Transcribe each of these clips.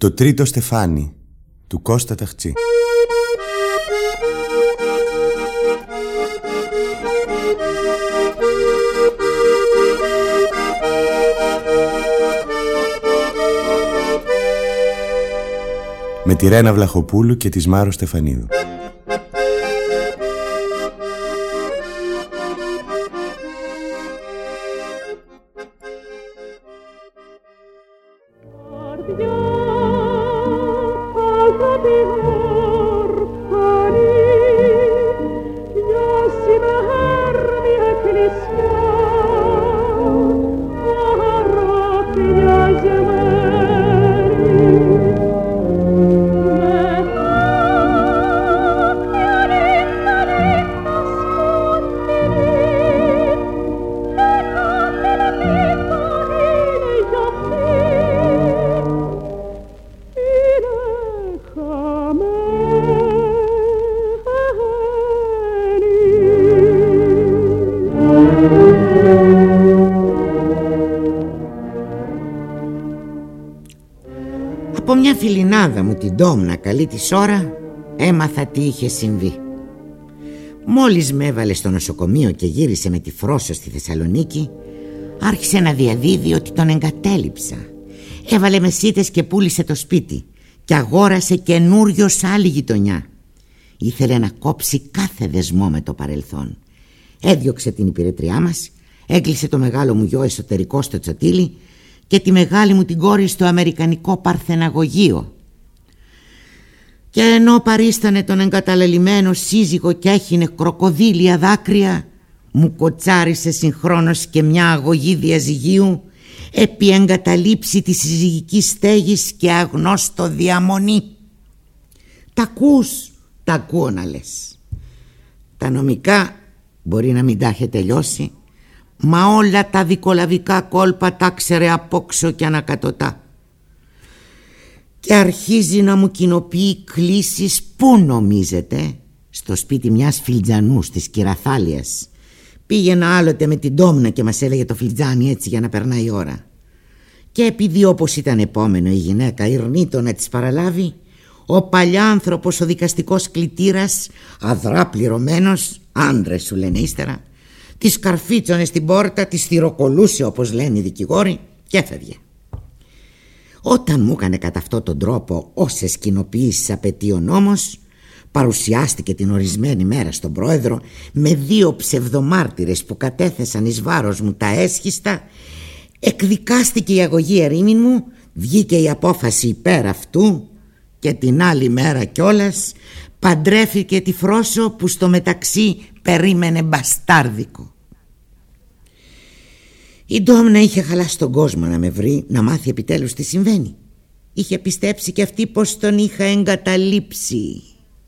Το τρίτο στεφάνι του Κώστα Ταχτσή. Με τη Ρένα Βλαχοπούλου και τη Μάρο Στεφανίδου. Από μια φιλινάδα μου την Ντόμνα καλή της ώρα έμαθα τι είχε συμβεί. Μόλις με έβαλε στο νοσοκομείο και γύρισε με τη Φρόσο στη Θεσσαλονίκη, άρχισε να διαδίδει ότι τον εγκατέλειψα. Έβαλε μεσίτες και πούλησε το σπίτι και αγόρασε καινούριο σε άλλη γειτονιά. Ήθελε να κόψει κάθε δεσμό με το παρελθόν. Έδιωξε την υπηρέτριά μας, έκλεισε το μεγάλο μου γιο εσωτερικό στο Τσοτήλι και τη μεγάλη μου την κόρη στο αμερικανικό παρθεναγωγείο. Και ενώ παρίστανε τον εγκαταλελειμμένο σύζυγο και έχινε κροκοδίλια δάκρυα, μου κοτσάρισε συγχρόνως και μια αγωγή διαζυγίου επί εγκαταλείψη της συζυγικής στέγης και αγνώστο διαμονή. Τα ακούς, τα ακούω να λες. Τα νομικά μπορεί να μην τα έχει τελειώσει, μα όλα τα δικολαβικά κόλπα τα ξέρε απόξω και ανακατοτά. Και αρχίζει να μου κοινοποιεί κλήσεις. Πού νομίζετε? Στο σπίτι μιας φιλτζανού της Κυραθάλιας. Πήγαινα άλλοτε με την Ντόμνα και μας έλεγε το φιλτζάνι έτσι για να περνάει η ώρα. Και επειδή όπως ήταν επόμενο η γυναίκα ειρνήτω να της παραλάβει, ο παλιάνθρωπος ο δικαστικός κλητήρας, αδρά πληρωμένος, άντρες σου λένε ύστερα, της καρφίτσωνε στην πόρτα, της θυροκολούσε όπως λένε οι δικηγόροι και έφευγε. Όταν μου έκανε κατά αυτόν τον τρόπο όσες κοινοποιήσεις απαιτεί ο νόμος, παρουσιάστηκε την ορισμένη μέρα στον πρόεδρο με 2 ψευδομάρτυρες που κατέθεσαν εις βάρος μου τα έσχιστα, εκδικάστηκε η αγωγή ερήμην μου, βγήκε η απόφαση υπέρ αυτού και την άλλη μέρα κιόλας παντρεύηκε τη Φρόσο που στο μεταξύ περίμενε μπαστάρδικο. Η Ντόμνα είχε χαλάσει τον κόσμο να με βρει, να μάθει επιτέλους τι συμβαίνει. Είχε πιστέψει και αυτή πως τον είχα εγκαταλείψει.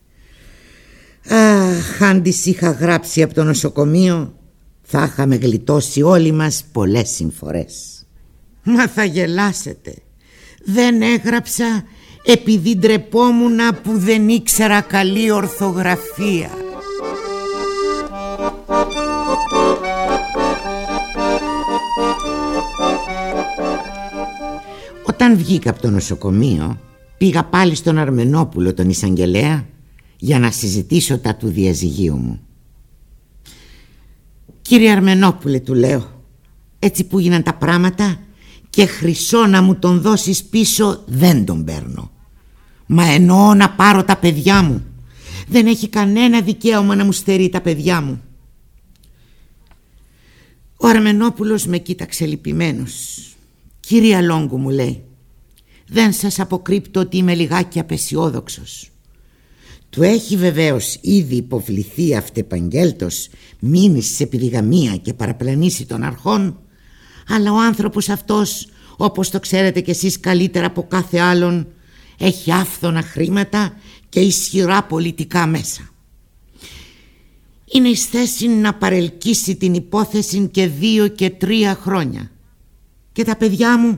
Αχ, αν της είχα γράψει από το νοσοκομείο, θα είχαμε γλιτώσει όλοι μας πολλές συμφορές. Μα θα γελάσετε. Δεν έγραψα επειδή ντρεπόμουνα που δεν ήξερα καλή ορθογραφία. Όταν βγήκα από το νοσοκομείο, πήγα πάλι στον Αρμενόπουλο τον εισαγγελέα για να συζητήσω τα του διαζυγίου μου. «Κύριε Αρμενόπουλε», του λέω, «έτσι που γίναν τα πράγματα και χρυσό να μου τον δώσεις πίσω δεν τον παίρνω. Μα εννοώ να πάρω τα παιδιά μου. Δεν έχει κανένα δικαίωμα να μου στερεί τα παιδιά μου». Ο Αρμενόπουλος με κοίταξε λυπημένος. «Κυρία Λόγκου», μου λέει, «δεν σας αποκρύπτω ότι είμαι λιγάκι απεσιόδοξος. Του έχει βεβαίως ήδη υποβληθεί αυτεπαγγέλτος μήνυση σε επιδιγαμία και παραπλανήσει των αρχών, αλλά ο άνθρωπος αυτός, όπως το ξέρετε κι εσείς καλύτερα από κάθε άλλον, έχει άφθονα χρήματα και ισχυρά πολιτικά μέσα. Είναι εις θέση να παρελκύσει την υπόθεση και 2 και 3 χρόνια. Και τα παιδιά μου,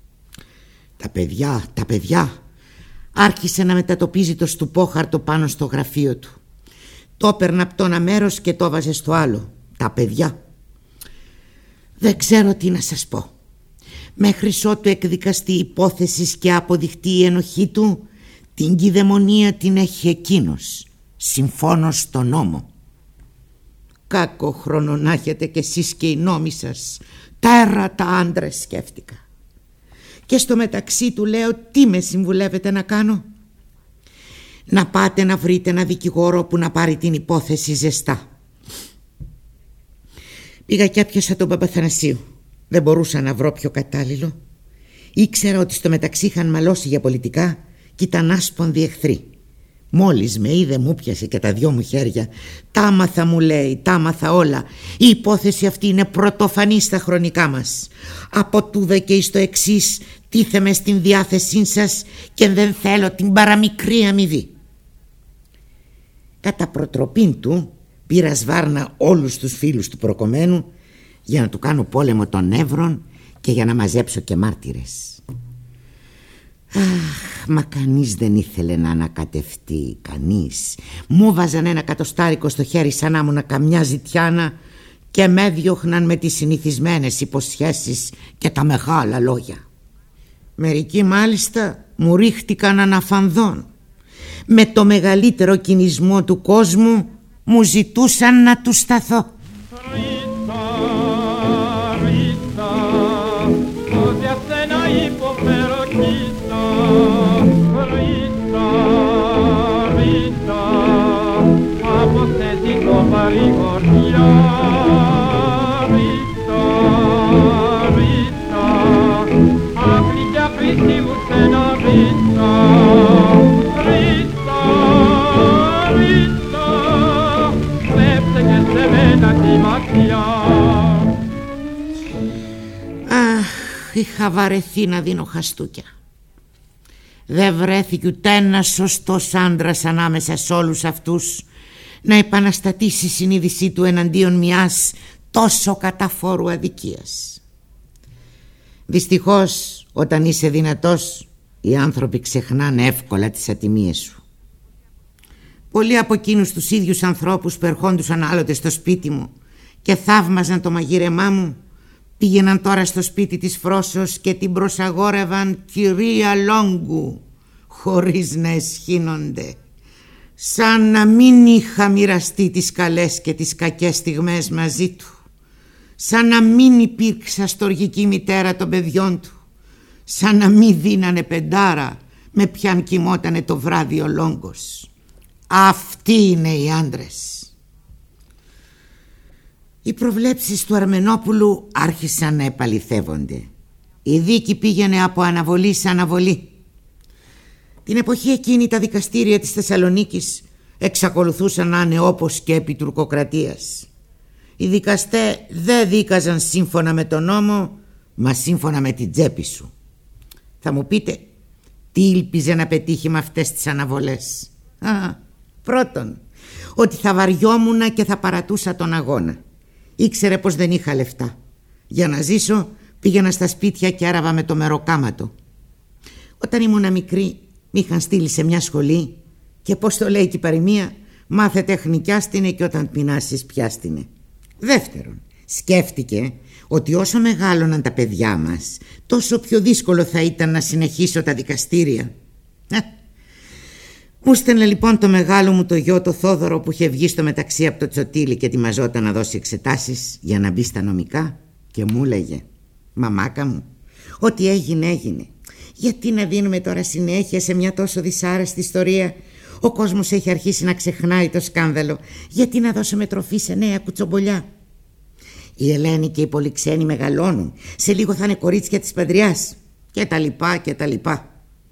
τα παιδιά, άρχισε να μετατοπίζει το στουπόχαρτο πάνω στο γραφείο του. Το έπαιρνε από το ένα μέρος και το βάζε στο άλλο. Τα παιδιά. Δεν ξέρω τι να σας πω. Μέχρις ότου εκδικαστεί η υπόθεση και αποδειχτεί η ενοχή του, την κυδαιμονία την έχει εκείνος, συμφώνως στον νόμο. Κάκο χρόνο να έχετε κι εσείς και οι νόμοι σας, τέρατα άντρες, σκέφτηκα. Και στο μεταξύ του λέω, τι με συμβουλεύετε να κάνω? Να πάτε να βρείτε ένα δικηγόρο που να πάρει την υπόθεση ζεστά. Πήγα και έπιασα τον Παπαθανασίου. Δεν μπορούσα να βρω πιο κατάλληλο. Ήξερα ότι στο μεταξύ είχαν μαλώσει για πολιτικά και ήταν άσπονδοι εχθροί. Μόλις με είδε μου πιασε και τα δυο μου χέρια. Τα άμαθα, μου λέει, τα άμαθα όλα. Η υπόθεση αυτή είναι πρωτοφανή στα χρονικά μας. Από τούδε και εις το εξής τίθεμαι στην διάθεσή σας και δεν θέλω την παραμικρή αμοιβή. Κατά προτροπήν του πήρα σβάρνα όλους τους φίλους του προκομμένου για να του κάνω πόλεμο των νεύρων και για να μαζέψω και μάρτυρες. Αχ, μα κανείς δεν ήθελε να ανακατευτεί, κανείς. Μου βάζαν ένα κατοστάρικο στο χέρι σαν να ήμουν καμιά ζητιάνα και με διώχναν με τις συνηθισμένες υποσχέσεις και τα μεγάλα λόγια. Μερικοί μάλιστα μου ρίχτηκαν αναφανδόν. Με το μεγαλύτερο κινησμό του κόσμου μου ζητούσαν να του σταθώ. Αχ, είχα βαρεθεί να δίνω χαστούκια. Δεν βρέθηκε ούτε ένας σωστός άντρας ανάμεσα σε όλους αυτούς να επαναστατήσει η συνείδησή του εναντίον μιας τόσο καταφόρου αδικίας. Δυστυχώς, όταν είσαι δυνατός, οι άνθρωποι ξεχνάνε εύκολα τις ατιμίες σου. Πολλοί από εκείνους τους ίδιους ανθρώπους που ερχόντουσαν άλλοτε στο σπίτι μου και θαύμαζαν το μαγείρεμά μου, πήγαιναν τώρα στο σπίτι της Φρόσος και την προσαγόρευαν κυρία Λόγκου, χωρίς να εσχύνονται, σαν να μην είχα μοιραστεί τις καλές και τις κακές στιγμές μαζί του, σαν να μην υπήρξα στοργική μητέρα των παιδιών του, σαν να μην δίνανε πεντάρα με ποιαν κοιμότανε το βράδυ ο Λόγκος. Αυτοί είναι οι άντρες. Οι προβλέψεις του Αρμενόπουλου άρχισαν να επαληθεύονται. Η δίκη πήγαινε από αναβολή σε αναβολή. Την εποχή εκείνη τα δικαστήρια της Θεσσαλονίκης εξακολουθούσαν να είναι όπως και επί τουρκοκρατίας. Οι δικαστές δεν δίκαζαν σύμφωνα με τον νόμο, μα σύμφωνα με την τσέπη σου. Θα μου πείτε, τι ήλπιζε να πετύχει με αυτές τις αναβολές? Πρώτον, ότι θα βαριόμουνα και θα παρατούσα τον αγώνα. Ήξερε πως δεν είχα λεφτά. Για να ζήσω πήγαινα στα σπίτια και άραβα με το μεροκάματο. Όταν ήμουνα μικρή μ' είχαν στείλει σε μια σχολή και πως το λέει και η παροιμία, μάθε τεχνικιάστηνε και όταν πεινάσεις πιάστηνε. Δεύτερον, σκέφτηκε ότι όσο μεγάλωναν τα παιδιά μας, τόσο πιο δύσκολο θα ήταν να συνεχίσω τα δικαστήρια. Μου στέλνε λοιπόν το μεγάλο μου το γιο, το Θόδωρο, που είχε βγει στο μεταξύ από το Τσοτήλι και ετοιμαζόταν να δώσει εξετάσεις για να μπει στα νομικά, και μου έλεγε, μαμάκα μου, ό,τι έγινε έγινε. Γιατί να δίνουμε τώρα συνέχεια σε μια τόσο δυσάρεστη ιστορία? Ο κόσμος έχει αρχίσει να ξεχνάει το σκάνδαλο. Γιατί να δώσουμε τροφή σε νέα κουτσομπολιά? Η Ελένη και οι πολυξένοι μεγαλώνουν. Σε λίγο θα είναι κορίτσια της Παντριάς. Και τα λοιπά και τα λοιπά.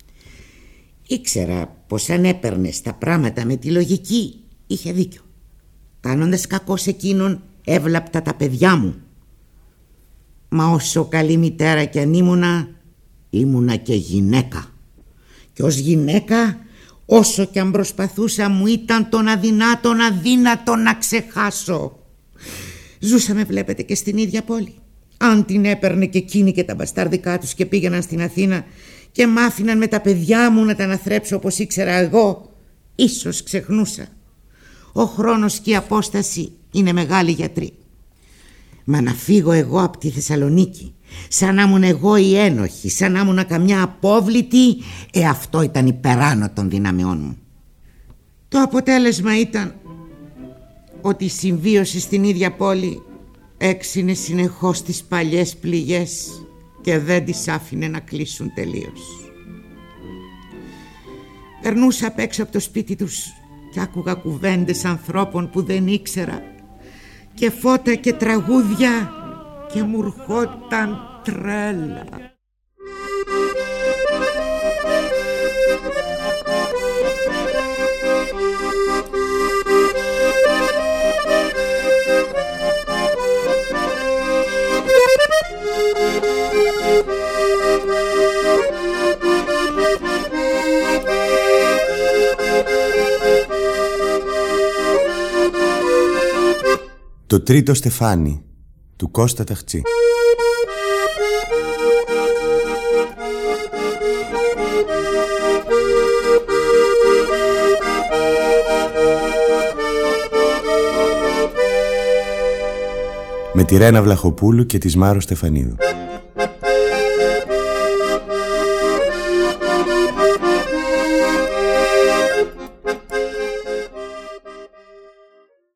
Ήξερα πως αν έπαιρνες τα πράγματα με τη λογική, είχε δίκιο. Κάνοντας κακό σε εκείνον, έβλαπτα τα παιδιά μου. Μα όσο καλή μητέρα κι αν ήμουνα και γυναίκα. Και ως γυναίκα, όσο κι αν προσπαθούσα, μου ήταν τον αδύνατο να ξεχάσω. Ζούσαμε, βλέπετε, και στην ίδια πόλη. Αν την έπαιρνε και εκείνη και τα μπαστάρδικα τους και πήγαιναν στην Αθήνα και μ' άφηναν με τα παιδιά μου να τα αναθρέψω όπως ήξερα εγώ, ίσως ξεχνούσα. Ο χρόνος και η απόσταση είναι μεγάλοι γιατροί. Μα να φύγω εγώ από τη Θεσσαλονίκη, σαν να ήμουν εγώ η ένοχη, σαν να ήμουν καμιά απόβλητη, αυτό ήταν υπεράνω των δυναμεών μου. Το αποτέλεσμα ήταν ότι η συμβίωση στην ίδια πόλη έξινε συνεχώς τις παλιές πληγές και δεν τις άφηνε να κλείσουν τελείως. Περνούσα απ' έξω από το σπίτι τους και άκουγα κουβέντες ανθρώπων που δεν ήξερα και φώτα και τραγούδια και μου ερχόταν τρέλα. Το τρίτο στεφάνι του Κώστα Ταχτσή. Με τη Ρένα Βλαχοπούλου και της Μάρο Στεφανίδου.